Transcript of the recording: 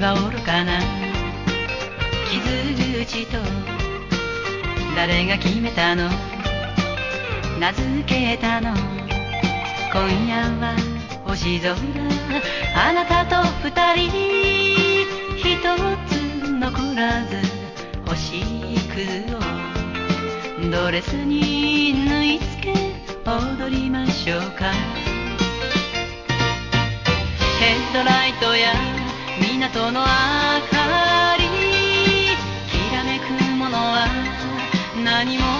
は愚かな傷口と誰が決めたの名付けたの今夜は星空あなたと二人一つ残らず星屑をドレスに縫い付け踊りましょうかヘッドライトや港の明かりきらめくものは何も